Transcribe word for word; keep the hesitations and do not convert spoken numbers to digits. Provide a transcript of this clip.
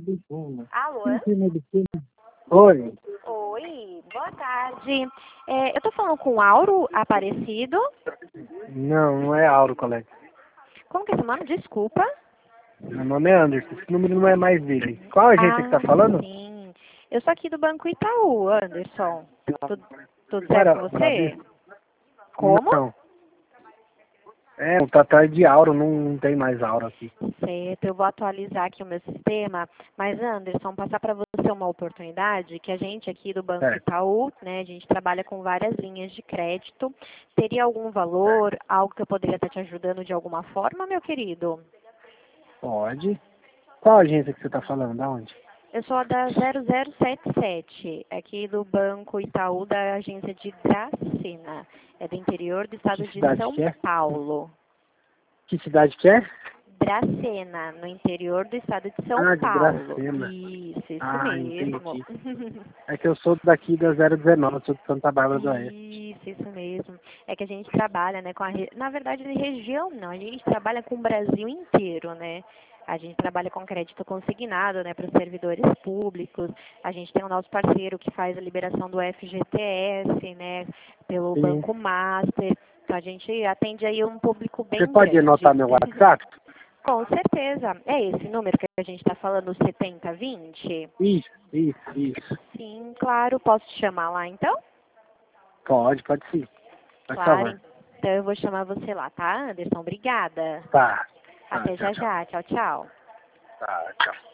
Alô? Oi. Oi, boa tarde. É, eu tô falando com o Auro Aparecido. Não, não é Auro, colega. Como que é seu nome? Desculpa. Meu nome é Anderson. Esse número não é mais dele. Qual agência que tá Ah, falando? sim. Eu sou aqui do Banco Itaú, Anderson. Tudo, tudo certo Era com o você? Davi? Como? Não. É, o Tatá é de Auro, não, não tem mais Auro aqui. Certo, eu vou atualizar aqui o meu sistema, mas Anderson, passar para você uma oportunidade que a gente aqui do Banco Certo. Itaú, né, a gente trabalha com várias linhas de crédito. Teria algum valor, algo que eu poderia estar te ajudando de alguma forma, meu querido? Pode. Qual agência que você tá falando? Da onde? Eu sou a da zero zero sete sete, aqui do Banco Itaú, da agência de Dracena. É do interior do Que estado de cidade São que é? Paulo. Que cidade que é? Dracena, no interior do estado de São Ah, de Paulo. Dracena. Isso, isso Ah, mesmo. entendi. É que eu sou daqui da zero dezenove, sou de Santa Bárbara do Oeste. Isso, isso mesmo. É que a gente trabalha, né, com a, re- na verdade, de região não, a gente trabalha com o Brasil inteiro, né? A gente trabalha com crédito consignado, né, para os servidores públicos. A gente tem o nosso parceiro que faz a liberação do F G T S, né, pelo Sim. Banco Master. Então a gente atende aí um público Você bem pode anotar grande. meu WhatsApp? Com certeza. É esse número que a gente está falando, setenta vinte? Isso, isso, isso. Sim, claro. Posso te chamar lá, então? Pode, pode sim. Por Claro. favor. Então eu vou chamar você lá, tá, Anderson? Obrigada. Tá. Tá, Até tchau, já tchau. já. Tchau, tchau. Tá, tchau.